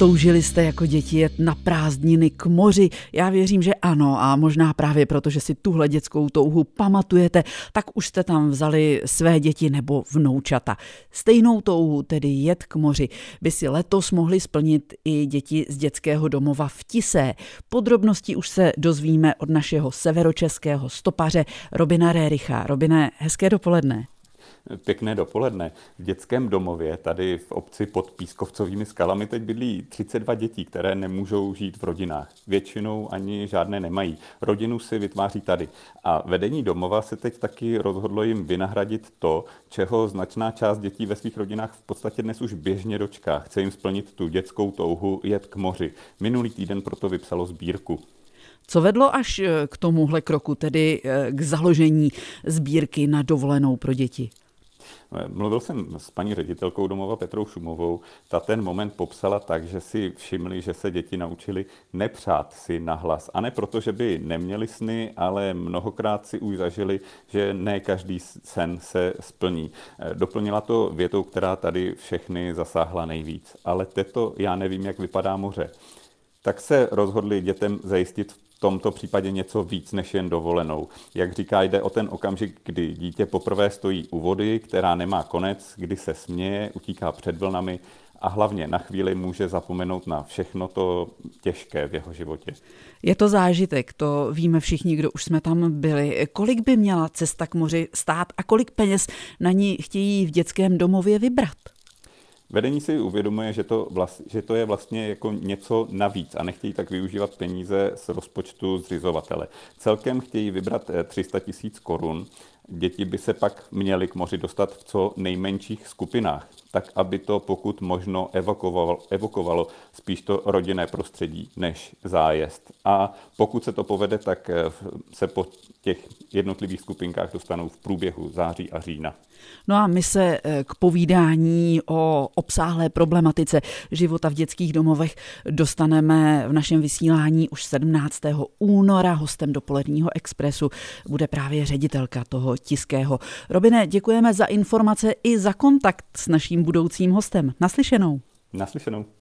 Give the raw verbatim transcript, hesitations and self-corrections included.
Toužili jste jako děti jet na prázdniny k moři? Já věřím, že ano, a možná právě proto, že si tuhle dětskou touhu pamatujete, tak už jste tam vzali své děti nebo vnoučata. Stejnou touhu, tedy jet k moři, by si letos mohli splnit i děti z dětského domova v Tisé. Podrobnosti už se dozvíme od našeho severočeského stopaře Robina Réricha. Robine, hezké dopoledne. Pěkné dopoledne. V dětském domově tady v obci pod Pískovcovými skalami teď bydlí třicet dva dětí, které nemůžou žít v rodinách. Většinou ani žádné nemají. Rodinu si vytváří tady. A vedení domova se teď taky rozhodlo jim vynahradit to, čeho značná část dětí ve svých rodinách v podstatě dnes už běžně dočká. Chce jim splnit tu dětskou touhu jet k moři. Minulý týden proto vypsalo sbírku. Co vedlo až k tomuhle kroku, tedy k založení sbírky na dovolenou pro děti? Mluvil jsem s paní ředitelkou domova Petrou Šumovou. Ta ten moment popsala tak, že si všimli, že se děti naučili nepřát si nahlas. A ne proto, že by neměli sny, ale mnohokrát si už zažili, že ne každý sen se splní. Doplnila to větou, která tady všechny zasáhla nejvíc. Ale teto, já nevím, jak vypadá moře. Tak se rozhodli dětem zajistit v tomto případě něco víc než jen dovolenou. Jak říká, jde o ten okamžik, kdy dítě poprvé stojí u vody, která nemá konec, kdy se směje, utíká před vlnami a hlavně na chvíli může zapomenout na všechno to těžké v jeho životě. Je to zážitek, to víme všichni, kdo už jsme tam byli. Kolik by měla cesta k moři stát a kolik peněz na ní chtějí v dětském domově vybrat? Vedení si uvědomuje, že to, vlast, že to je vlastně jako něco navíc a nechtějí tak využívat peníze z rozpočtu zřizovatele. Celkem chtějí vybrat tři sta tisíc korun. Děti by se pak měly k moři dostat v co nejmenších skupinách, tak aby to pokud možno evokovalo, evokovalo spíš to rodinné prostředí než zájezd. A pokud se to povede, tak se po těch jednotlivých skupinkách dostanou v průběhu září a října. No a my se k povídání o obsáhlé problematice života v dětských domovech dostaneme v našem vysílání už sedmnáctého února. Hostem dopoledního Expressu bude právě ředitelka toho Tiského. Robine, děkujeme za informace i za kontakt s naším budoucím hostem. Naslyšenou. Naslyšenou.